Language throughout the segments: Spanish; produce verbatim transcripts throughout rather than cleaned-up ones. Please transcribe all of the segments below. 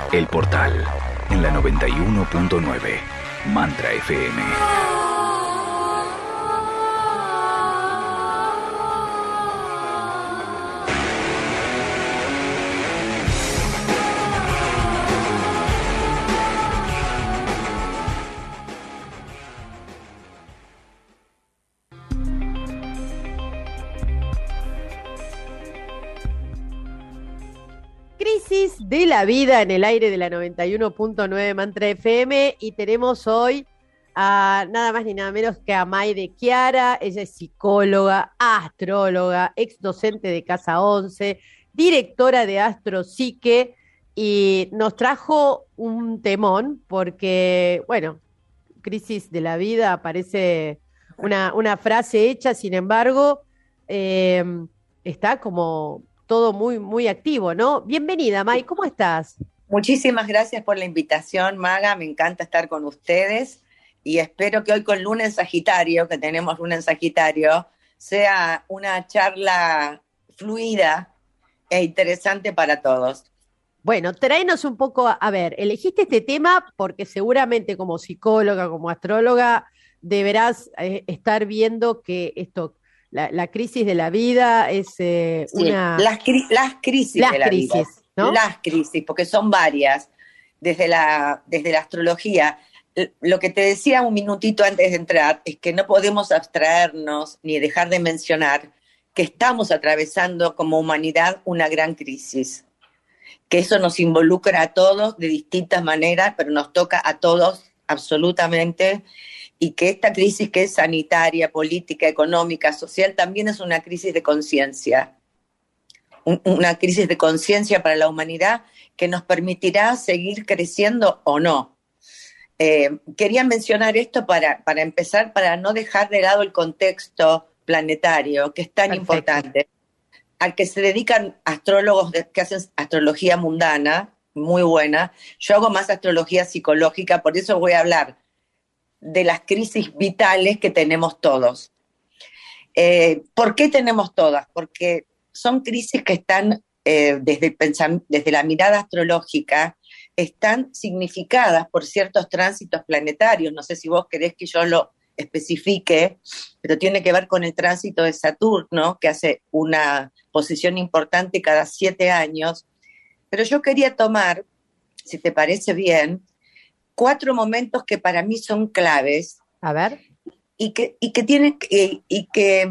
El Portal, en la noventa y uno punto nueve, Mantra F M. Crisis de la vida en el aire de la noventa y uno punto nueve Mantra F M, y tenemos hoy a nada más ni nada menos que a Mayde Chiara. Ella es psicóloga, astróloga, ex docente de Casa once, directora de Astropsique, y nos trajo un temón porque, bueno, crisis de la vida parece una, una frase hecha, sin embargo, eh, está como todo muy, muy activo, ¿no? Bienvenida, May, ¿cómo estás? Muchísimas gracias por la invitación, Maga, me encanta estar con ustedes y espero que hoy con Luna en Sagitario, que tenemos Luna en Sagitario, sea una charla fluida e interesante para todos. Bueno, tráenos un poco, a, a ver, elegiste este tema porque seguramente como psicóloga, como astróloga, deberás eh, estar viendo que esto, la, la crisis de la vida es eh, sí, una... Las, cri- las crisis las de la crisis, vida, ¿no? Las crisis, porque son varias, desde la, desde la astrología. Lo que te decía un minutito antes de entrar es que no podemos abstraernos ni dejar de mencionar que estamos atravesando como humanidad una gran crisis, que eso nos involucra a todos de distintas maneras, pero nos toca a todos absolutamente, y que esta crisis que es sanitaria, política, económica, social, también es una crisis de conciencia, un, una crisis de conciencia para la humanidad que nos permitirá seguir creciendo o no. Eh, quería mencionar esto para, para empezar, para no dejar de lado el contexto planetario, que es tan Perfecto. importante, al que se dedican astrólogos de, que hacen astrología mundana, muy buena. Yo hago más astrología psicológica, por eso voy a hablar de las crisis vitales que tenemos todos. Eh, ¿Por qué tenemos todas? Porque son crisis que están, eh, desde, el pensam- desde la mirada astrológica, están significadas por ciertos tránsitos planetarios. No sé si vos querés que yo lo especifique, pero tiene que ver con el tránsito de Saturno, que hace una posición importante cada siete años. Pero yo quería tomar, si te parece bien, cuatro momentos que para mí son claves. A ver. Y que, y que, tienen, y, y que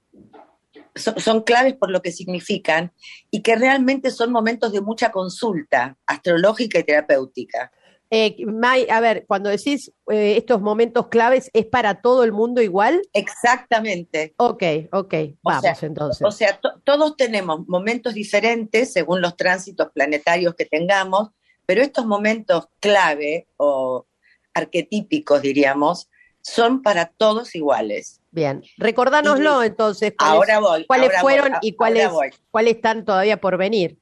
son, son claves por lo que significan, y que realmente son momentos de mucha consulta astrológica y terapéutica. Eh, May, a ver, cuando decís eh, estos momentos claves, ¿es para todo el mundo igual? Exactamente. Ok, ok, vamos o sea, entonces. O sea, to- todos tenemos momentos diferentes según los tránsitos planetarios que tengamos, pero estos momentos clave o arquetípicos, diríamos, son para todos iguales. Bien, recordánoslo Y entonces, ¿cuáles, ahora voy, cuáles ahora fueron voy, y cuáles, ahora voy. cuáles están todavía por venir?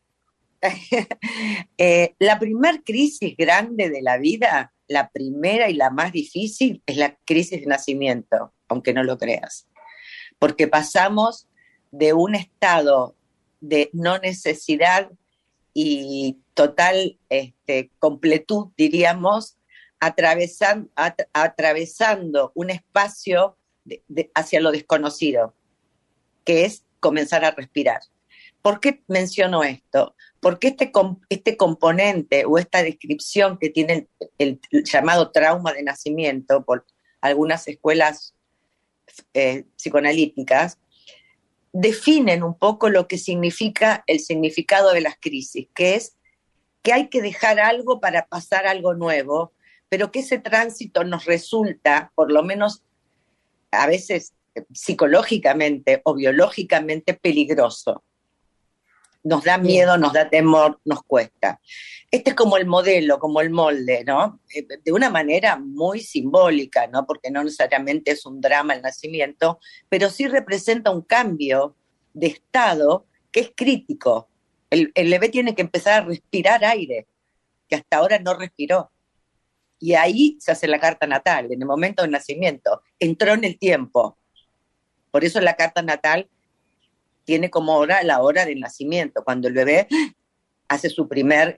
eh, la primer crisis grande de la vida, la primera y la más difícil, es la crisis de nacimiento, aunque no lo creas. Porque pasamos de un estado de no necesidad y total este, completud, diríamos, atravesan, at, atravesando un espacio de, de, hacia lo desconocido, que es comenzar a respirar. ¿Por qué menciono esto? Porque este, este componente o esta descripción que tiene el, el llamado trauma de nacimiento por algunas escuelas eh, psicoanalíticas, definen un poco lo que significa el significado de las crisis, que es que hay que dejar algo para pasar algo nuevo, pero que ese tránsito nos resulta, por lo menos a veces psicológicamente o biológicamente, peligroso. Nos da miedo, nos da temor, nos cuesta. Este es como el modelo, como el molde, ¿no? De una manera muy simbólica, ¿no? Porque no necesariamente es un drama el nacimiento, pero sí representa un cambio de estado que es crítico. El, el bebé tiene que empezar a respirar aire, que hasta ahora no respiró. Y ahí se hace la carta natal, en el momento del nacimiento. Entró en el tiempo. Por eso la carta natal tiene como hora la hora del nacimiento, cuando el bebé hace su primer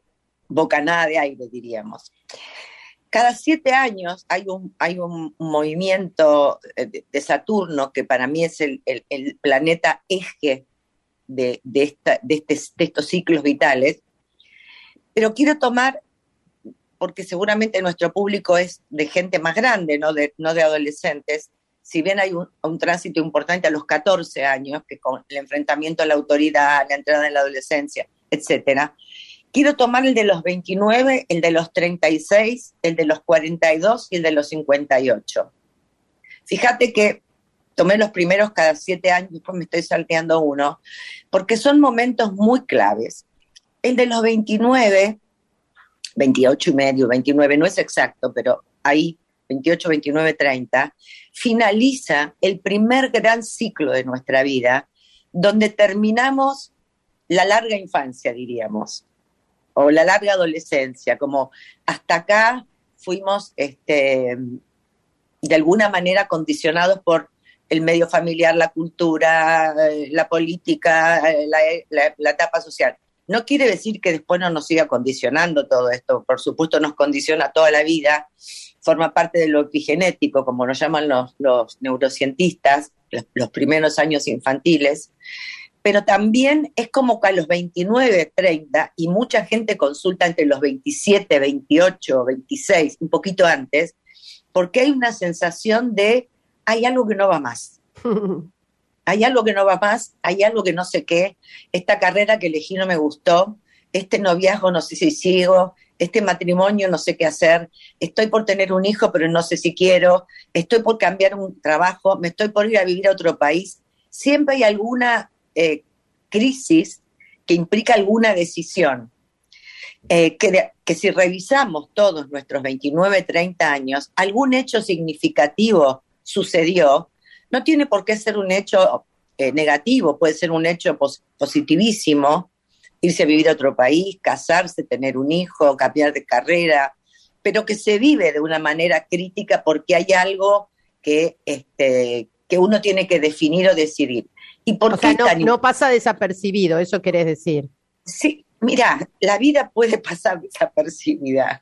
bocanada de aire, diríamos. Cada siete años hay un, hay un movimiento de Saturno, que para mí es el, el, el planeta eje de, de, esta, de, este, de estos ciclos vitales, pero quiero tomar, porque seguramente nuestro público es de gente más grande, no de, no de adolescentes, si bien hay un, un tránsito importante a los catorce años, que con el enfrentamiento a la autoridad, la entrada en la adolescencia, etcétera. Quiero tomar el de los veintinueve, el de los treinta y seis, el de los cuarenta y dos y el de los cincuenta y ocho. Fíjate que tomé los primeros cada siete años, después me estoy salteando uno, porque son momentos muy claves. El de los veintinueve, veintiocho y medio, veintinueve, no es exacto, pero ahí, veintiocho, veintinueve, treinta, finaliza el primer gran ciclo de nuestra vida, donde terminamos la larga infancia, diríamos, o la larga adolescencia, como hasta acá fuimos este, de alguna manera condicionados por el medio familiar, la cultura, la política, la, la, la etapa social. No quiere decir que después no nos siga condicionando todo esto, por supuesto nos condiciona toda la vida, forma parte de lo epigenético, como lo llaman los, los neurocientistas, los, los primeros años infantiles, pero también es como que a los veintinueve, treinta, y mucha gente consulta entre los veintisiete, veintiocho, veintiséis, un poquito antes, porque hay una sensación de, hay algo que no va más. Hay algo que no va más, hay algo que no sé qué, esta carrera que elegí no me gustó, este noviazgo no sé si sigo, este matrimonio no sé qué hacer, estoy por tener un hijo pero no sé si quiero, estoy por cambiar un trabajo, me estoy por ir a vivir a otro país. Siempre hay alguna eh, crisis que implica alguna decisión. Eh, que, de, que si revisamos todos nuestros veintinueve, treinta años, algún hecho significativo sucedió. No tiene por qué ser un hecho eh, negativo, puede ser un hecho pos- positivísimo, irse a vivir a otro país, casarse, tener un hijo, cambiar de carrera, pero que se vive de una manera crítica porque hay algo que, este, que uno tiene que definir o decidir. ¿Y por o qué sea, no, tan... no pasa desapercibido, eso querés decir. Sí, mira, la vida puede pasar desapercibida,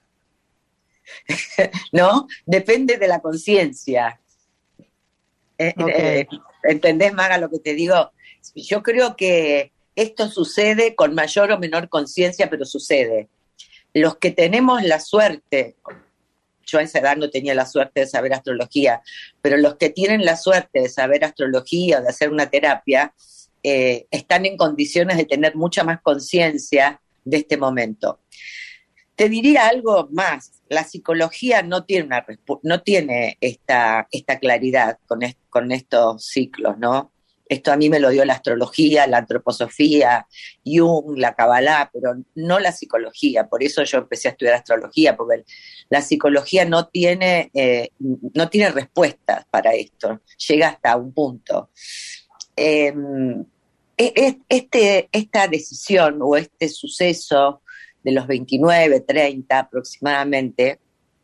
¿no? Depende de la conciencia. Eh, Okay. eh, ¿Entendés, Maga, lo que te digo? Yo creo que esto sucede con mayor o menor conciencia, pero sucede. Los que tenemos la suerte, yo a esa edad no tenía la suerte de saber astrología, pero los que tienen la suerte de saber astrología o de hacer una terapia, eh, están en condiciones de tener mucha más conciencia de este momento. Te diría algo más. La psicología no tiene, una, no tiene esta, esta claridad con, est, con estos ciclos, ¿no? Esto a mí me lo dio la astrología, la antroposofía, Jung, la Kabbalah, pero no la psicología. Por eso yo empecé a estudiar astrología, porque la psicología no tiene, eh, no tiene respuestas para esto. Llega hasta un punto. Eh, este, esta decisión o este suceso de los veintinueve, treinta aproximadamente,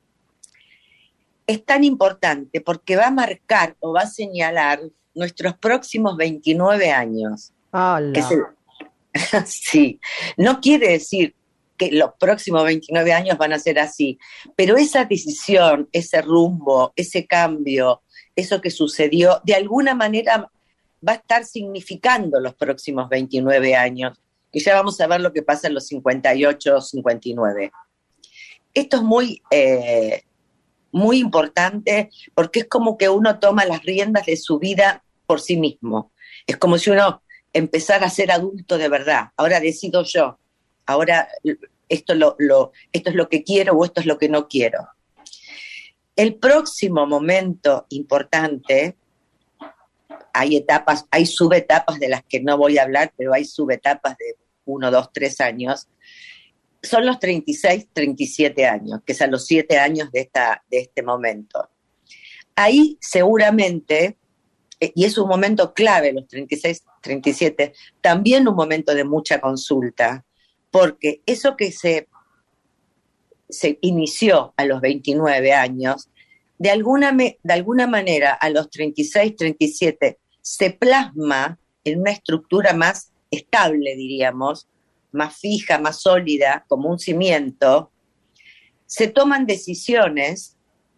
es tan importante porque va a marcar o va a señalar nuestros próximos veintinueve años. Hola. Se... sí, no quiere decir que los próximos veintinueve años van a ser así, pero esa decisión, ese rumbo, ese cambio, eso que sucedió, de alguna manera va a estar significando los próximos veintinueve años, que ya vamos a ver lo que pasa en los cincuenta y ocho, cincuenta y nueve. Esto es muy, eh, muy importante porque es como que uno toma las riendas de su vida por sí mismo. Es como si uno empezara a ser adulto de verdad. Ahora decido yo. Ahora esto, lo, lo, esto es lo que quiero o esto es lo que no quiero. El próximo momento importante, hay etapas, hay subetapas de las que no voy a hablar, pero hay subetapas de uno, dos, tres años, son los treinta y seis, treinta y siete años, que es a los siete años de, esta, de este momento. Ahí seguramente, y es un momento clave, los treinta y seis, treinta y siete, también un momento de mucha consulta, porque eso que se, se inició a los veintinueve años, de alguna, de alguna manera a los treinta y seis, treinta y siete se plasma en una estructura más estable, diríamos, más fija, más sólida, como un cimiento, se toman decisiones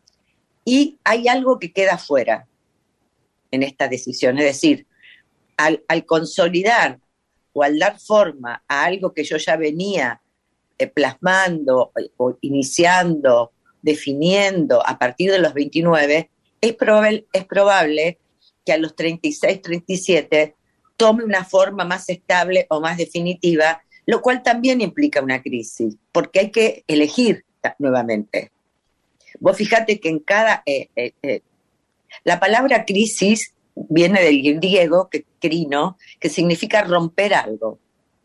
y hay algo que queda fuera en esta decisión. Es decir, al, al consolidar o al dar forma a algo que yo ya venía eh, plasmando o iniciando, definiendo a partir de los veintinueve, es probable, es probable que a los treinta y seis, treinta y siete tome una forma más estable o más definitiva, lo cual también implica una crisis, porque hay que elegir nuevamente. Vos fíjate que en cada... Eh, eh, eh, la palabra crisis viene del griego, que, crino, que significa romper algo.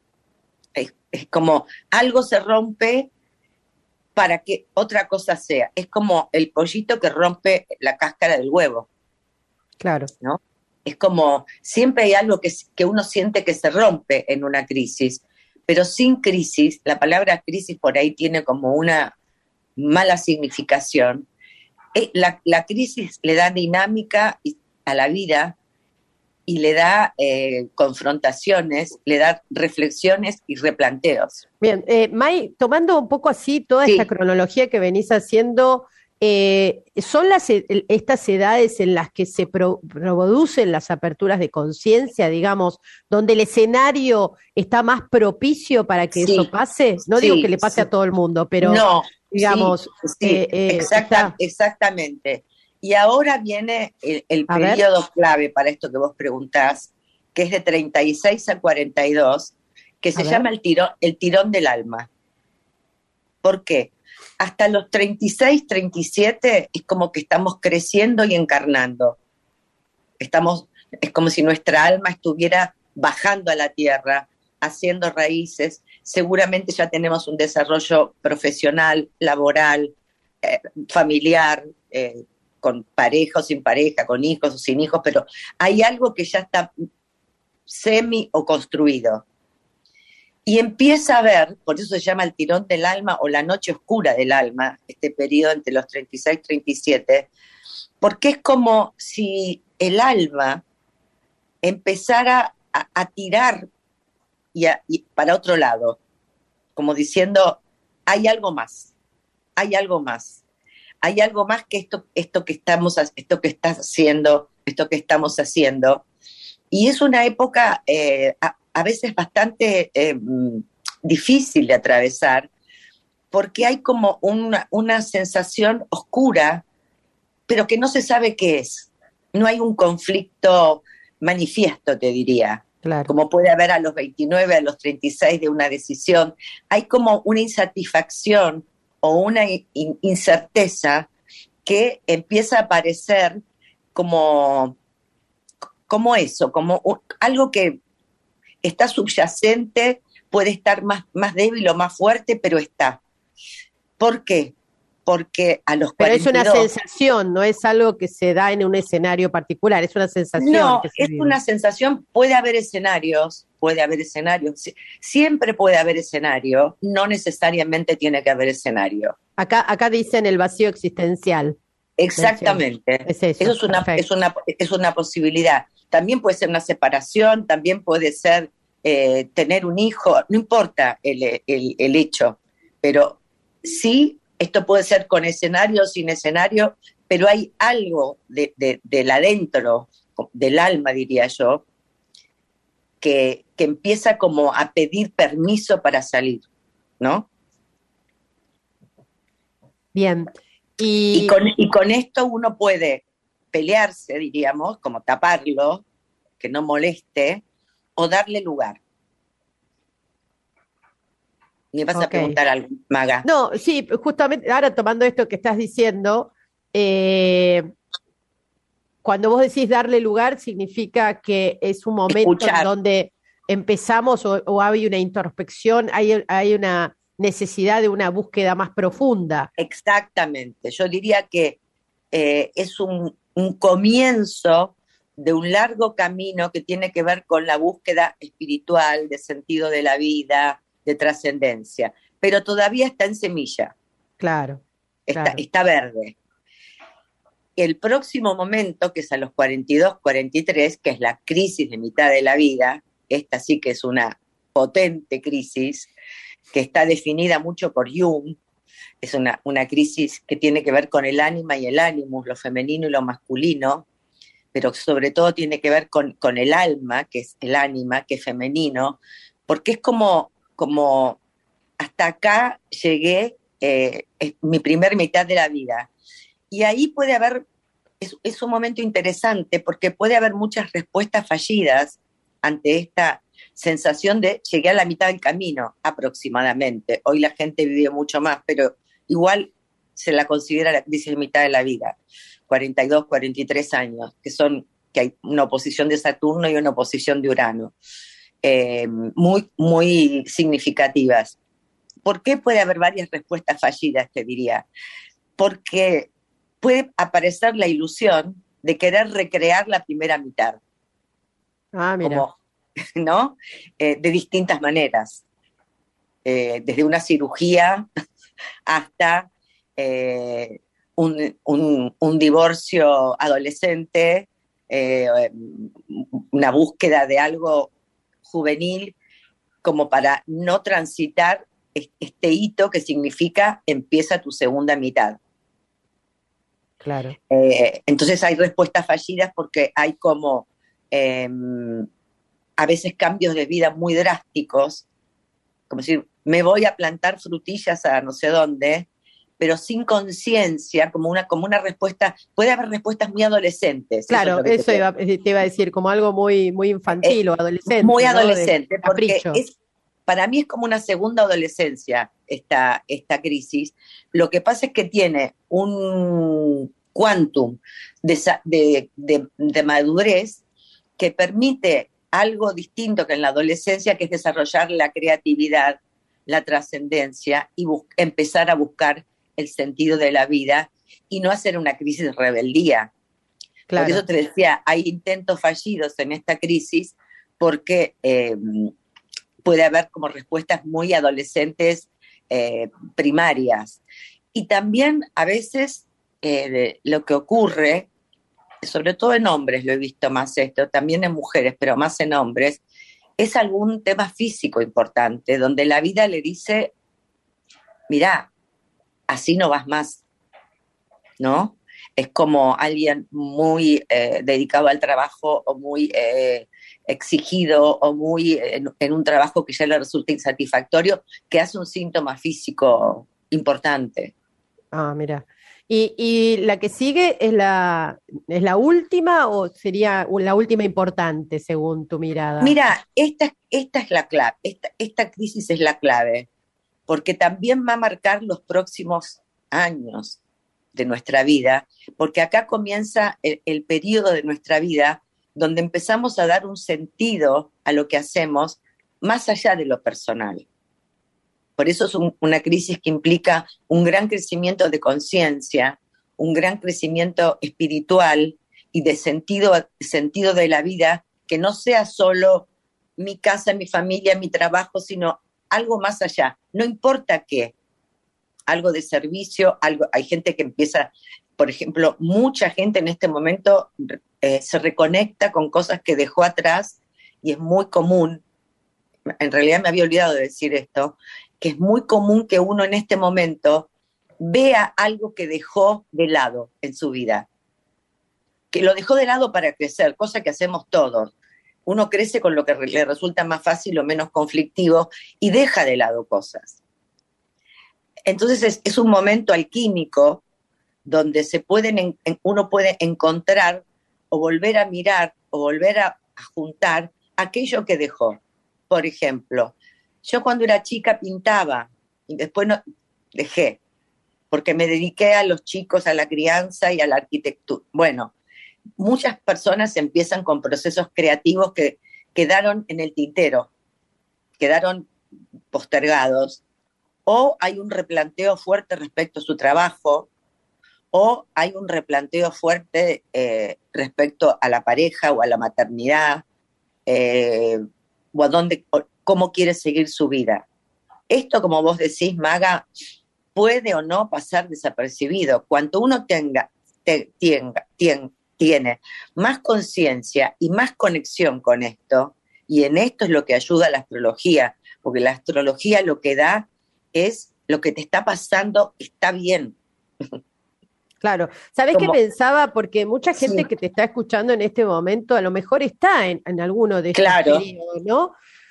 Es, es como algo se rompe para que otra cosa sea. Es como el pollito que rompe la cáscara del huevo. Claro. ¿No? Es como, siempre hay algo que, que uno siente que se rompe en una crisis, pero sin crisis, la palabra crisis por ahí tiene como una mala significación. La, la crisis le da dinámica a la vida y le da eh, confrontaciones, le da reflexiones y replanteos. Bien, eh, May, tomando un poco así toda Sí. esta cronología que venís haciendo, eh, ¿son las, estas edades en las que se pro, producen las aperturas de conciencia, digamos, donde el escenario está más propicio para que Sí. eso pase? No Sí, digo que le pase sí. a todo el mundo, pero no, digamos... sí, sí, eh, eh, exacta, está... exactamente. Y ahora viene el, el periodo ver. clave para esto que vos preguntás, que es de treinta y seis a cuarenta y dos, que se llama el tirón, el tirón del alma. ¿Por qué? Hasta los treinta y seis, treinta y siete es como que estamos creciendo y encarnando. Estamos, es como si nuestra alma estuviera bajando a la tierra, haciendo raíces. Seguramente ya tenemos un desarrollo profesional, laboral, eh, familiar, eh, con pareja o sin pareja, con hijos o sin hijos, pero hay algo que ya está semi o construido. Y empieza a ver, por eso se llama el tirón del alma o la noche oscura del alma, este periodo entre los treinta y seis y treinta y siete, porque es como si el alma empezara a, a tirar y, a, y para otro lado, como diciendo, hay algo más, hay algo más, hay algo más que esto, esto que estamos, esto que estás haciendo, esto que estamos haciendo. Y es una época eh, a, a veces bastante eh, difícil de atravesar, porque hay como una, una sensación oscura, pero que no se sabe qué es. No hay un conflicto manifiesto, te diría. Claro. Como puede haber a los veintinueve, a los treinta y seis de una decisión. Hay como una insatisfacción o una in- incerteza que empieza a aparecer como, como eso, como un, algo que está subyacente, puede estar más, más débil o más fuerte, pero está. ¿Por qué? Porque a los Pero cuarenta y dos... es una sensación, no es algo que se da en un escenario particular, es una sensación. No, que se es vive. una sensación, puede haber escenarios, puede haber escenarios, siempre puede haber escenario, no necesariamente tiene que haber escenario. Acá, acá dicen el vacío existencial. Exactamente. Es eso, eso es una, es, una, es una posibilidad. También puede ser una separación, también puede ser eh, tener un hijo, no importa el, el, el hecho, pero sí, esto puede ser con escenario o sin escenario, pero hay algo de, de, del adentro, del alma, diría yo, que, que empieza como a pedir permiso para salir, ¿no? Bien. Y, y, con, y con esto uno puede pelearse, diríamos, como taparlo, que no moleste, o darle lugar. ¿Me vas okay. a preguntar algo, Maga? No, sí, justamente ahora tomando esto que estás diciendo, eh, cuando vos decís darle lugar, significa que es un momento Escuchar. en donde empezamos o, o hay una introspección, hay, hay una necesidad de una búsqueda más profunda. Exactamente, yo diría que eh, es un, un comienzo de un largo camino que tiene que ver con la búsqueda espiritual, de sentido de la vida, de trascendencia, pero todavía está en semilla. Claro, está, claro. está verde. El próximo momento, que es a los cuarenta y dos, cuarenta y tres, que es la crisis de mitad de la vida, esta sí que es una potente crisis que está definida mucho por Jung. Es una, una crisis que tiene que ver con el ánima y el ánimus, lo femenino y lo masculino, pero sobre todo tiene que ver con, con el alma, que es el ánima, que es femenino, porque es como, como hasta acá llegué, eh, es mi primer mitad de la vida. Y ahí puede haber, es, es un momento interesante, porque puede haber muchas respuestas fallidas ante esta sensación de llegué a la mitad del camino, aproximadamente. Hoy la gente vive mucho más, pero igual se la considera la crisis de mitad de la vida, cuarenta y dos, cuarenta y tres años, que son, que hay una oposición de Saturno y una oposición de Urano, eh, muy, muy significativas. ¿Por qué puede haber varias respuestas fallidas, te diría? Porque puede aparecer la ilusión de querer recrear la primera mitad. Ah, mira. Como, ¿no? Eh, de distintas maneras. Eh, desde una cirugía hasta eh, un, un, un divorcio adolescente, eh, una búsqueda de algo juvenil, como para no transitar este hito que significa empieza tu segunda mitad. Claro. Eh, entonces hay respuestas fallidas porque hay como eh, a veces cambios de vida muy drásticos, como decir, me voy a plantar frutillas a no sé dónde, pero sin conciencia, como una, como una respuesta, puede haber respuestas muy adolescentes. Claro, eso, es eso te, iba, te iba a decir, como algo muy, muy infantil eh, o adolescente. Muy ¿no? adolescente, porque capricho. es, para mí es como una segunda adolescencia esta, esta crisis. Lo que pasa es que tiene un quantum de, de, de, de madurez que permite algo distinto que en la adolescencia, que es desarrollar la creatividad, la trascendencia y empezar a buscar el sentido de la vida y no hacer una crisis de rebeldía. Claro. Por eso te decía, hay intentos fallidos en esta crisis porque eh, puede haber como respuestas muy adolescentes eh, primarias. Y también a veces eh, lo que ocurre, sobre todo en hombres lo he visto más esto, también en mujeres, pero más en hombres, es algún tema físico importante, donde la vida le dice, mirá, así no vas más, ¿no? Es como alguien muy eh, dedicado al trabajo o muy eh, exigido o muy en, en un trabajo que ya le resulta insatisfactorio, que hace un síntoma físico importante. Ah, mira. ¿Y, y la que sigue es la, es la última o sería la última importante según tu mirada? Mira, esta, esta es la clave, esta, esta crisis es la clave, porque también va a marcar los próximos años de nuestra vida, porque acá comienza el, el periodo de nuestra vida donde empezamos a dar un sentido a lo que hacemos más allá de lo personal. Por eso es un, una crisis que implica un gran crecimiento de conciencia, un gran crecimiento espiritual y de sentido, sentido de la vida, que no sea solo mi casa, mi familia, mi trabajo, sino algo más allá. No importa qué, algo de servicio, algo. Hay gente que empieza, por ejemplo, mucha gente en este momento eh, se reconecta con cosas que dejó atrás y es muy común, en realidad me había olvidado de decir esto, que es muy común que uno en este momento vea algo que dejó de lado en su vida, que lo dejó de lado para crecer, cosa que hacemos todos. Uno crece con lo que le resulta más fácil o menos conflictivo y deja de lado cosas. Entonces es, es un momento alquímico donde se pueden en, en, uno puede encontrar o volver a mirar o volver a, a juntar aquello que dejó. Por ejemplo, yo cuando era chica pintaba y después no, dejé, porque me dediqué a los chicos, a la crianza y a la arquitectura. Bueno, muchas personas empiezan con procesos creativos que quedaron en el tintero, quedaron postergados, o hay un replanteo fuerte respecto a su trabajo, o hay un replanteo fuerte eh, respecto a la pareja o a la maternidad, eh, o a dónde, o cómo quiere seguir su vida. Esto, como vos decís, Maga, puede o no pasar desapercibido. Cuanto uno tenga, te, tenga, tien, tiene más conciencia y más conexión con esto, Y en esto es lo que ayuda a la astrología, porque la astrología lo que da es lo que te está pasando está bien. Claro. ¿Sabés Como, qué pensaba? Porque mucha gente sí. que te está escuchando en este momento a lo mejor está en, en alguno de estos Claro. periodos, ¿no?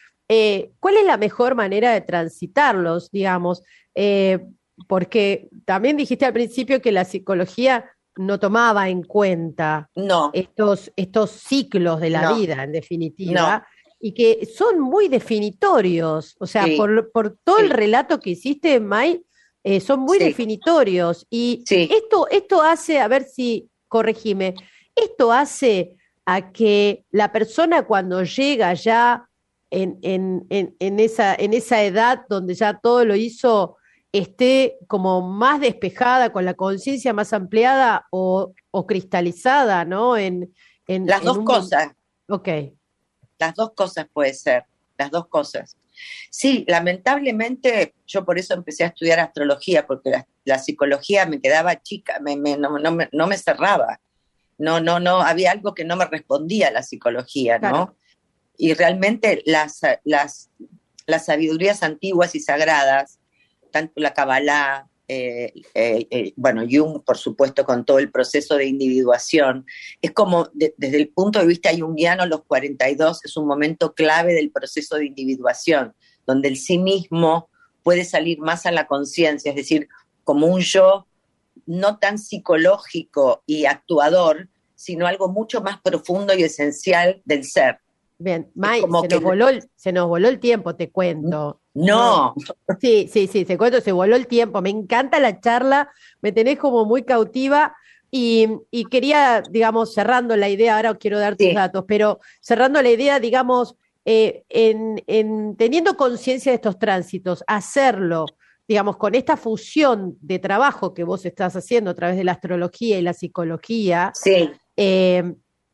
Eh, ¿cuál es la mejor manera de transitarlos, digamos? Eh, porque también dijiste al principio que la psicología no tomaba en cuenta No, estos, estos ciclos de la no, vida, en definitiva, no, y que son muy definitorios. O sea, sí, por, por todo el sí, relato que hiciste, May, eh, son muy sí, definitorios. Y sí. esto, esto hace, a ver si, corregime, esto hace a que la persona cuando llega ya en, en, en, en esa, en esa edad donde ya todo lo hizo, esté como más despejada, con la conciencia más ampliada o, o cristalizada, ¿no? En, en, Las en dos un... cosas, Ok, las dos cosas puede ser, las dos cosas. Sí, lamentablemente yo por eso empecé a estudiar astrología, porque la, la psicología me quedaba chica, me, me, no, no, me, no me cerraba. No, no, no, había algo que no me respondía a la psicología, ¿no? claro. Y realmente las, las, las sabidurías antiguas y sagradas, tanto la Kabbalah, eh, eh, eh, bueno, Jung, por supuesto, con todo el proceso de individuación, es como, de, desde el punto de vista junguiano, los cuarenta y dos es un momento clave del proceso de individuación, donde el sí mismo puede salir más a la conciencia, es decir, como un yo no tan psicológico y actuador, sino algo mucho más profundo y esencial del ser. Bien, May, como se que- nos voló el, se nos voló el tiempo, te cuento. No, Sí, sí, sí, te cuento, se voló el tiempo. Me encanta la charla, me tenés como muy cautiva y, y quería, digamos, cerrando la idea, ahora quiero dar tus Sí. datos, pero cerrando la idea, digamos, eh, en, en teniendo conciencia de estos tránsitos, hacerlo, digamos, con esta fusión de trabajo que vos estás haciendo a través de la astrología y la psicología, sí, eh,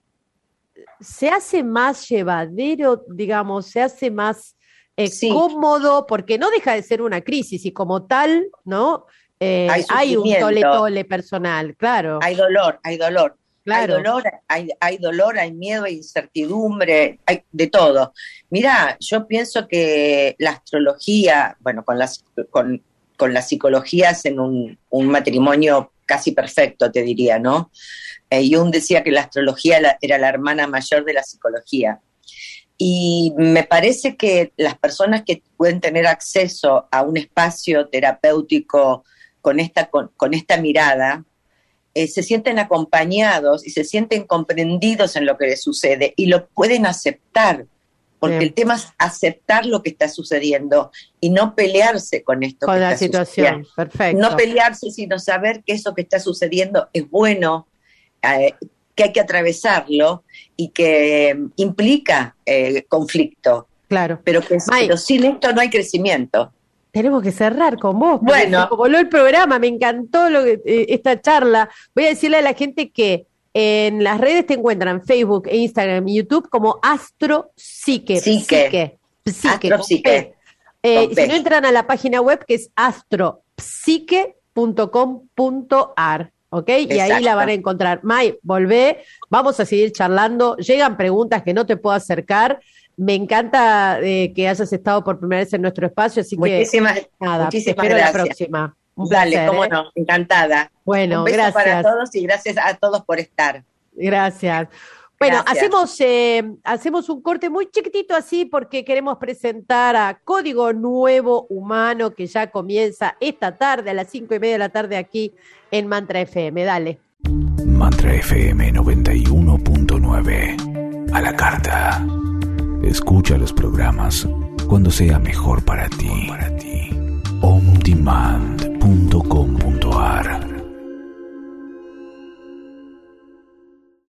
se hace más llevadero, digamos, se hace más eh, sí. cómodo, porque no deja de ser una crisis y como tal, ¿no? Eh, Hay hay un sufrimiento. tole-tole personal, claro, Hay dolor, hay dolor. claro. Hay dolor, hay, hay dolor, hay miedo, hay incertidumbre, hay de todo. Mira, yo pienso que la astrología, bueno, con las, con, con la psicología hacen un, un matrimonio casi perfecto, te diría, ¿no? Eh, Jung decía que la astrología la, era la hermana mayor de la psicología. Y me parece que las personas que pueden tener acceso a un espacio terapéutico con esta, con, con esta mirada, eh, se sienten acompañados y se sienten comprendidos en lo que les sucede y lo pueden aceptar, porque Bien. el tema es aceptar lo que está sucediendo y no pelearse con esto Con que la está situación, sucediendo. perfecto. No pelearse, sino saber que eso que está sucediendo es bueno, eh, que hay que atravesarlo y que eh, implica eh, conflicto, Claro. pero, que, May, pero sin esto no hay crecimiento. tenemos que cerrar con vos, porque Bueno. se voló el programa, me encantó lo que, eh, esta charla. Voy a decirle a la gente que en las redes te encuentran Facebook, Instagram y YouTube como Astropsique. Psique. Psique. Astropsique. Eh, Con si P. no, entran a la página web que es astropsique punto com punto ar, ¿ok? Y ahí Exacto. la van a encontrar. May, volvé, vamos a seguir charlando. Llegan preguntas que no te puedo acercar. Me encanta eh, que hayas estado por primera vez en nuestro espacio, así Muchísimas, que nada, muchísimas te espero gracias. la próxima. Un Dale, placer, cómo ¿eh? no, encantada. Bueno, Un beso gracias. para todos y gracias a todos por estar. Gracias. Bueno, Gracias. hacemos, eh, hacemos un corte muy chiquitito así porque queremos presentar a Código Nuevo Humano que ya comienza esta tarde a las cinco y media de la tarde aquí en Mantra F M. Dale. Mantra F M noventa y uno punto nueve. A la carta. Escucha los programas cuando sea mejor para ti. Para ti. On Demand.